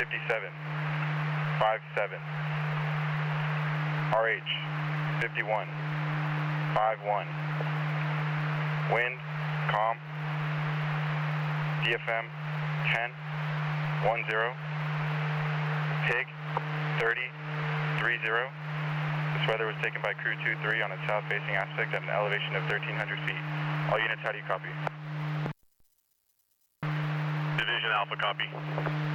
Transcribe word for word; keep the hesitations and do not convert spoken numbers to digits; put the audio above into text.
fifty-seven, five seven. R H, fifty-one, five one. Wind, calm. D F M, ten, one zero. Pig, thirty, three zero. This weather was taken by crew two three on its south-facing aspect at an elevation of thirteen hundred feet. All units, how do you copy? Division Alpha, copy.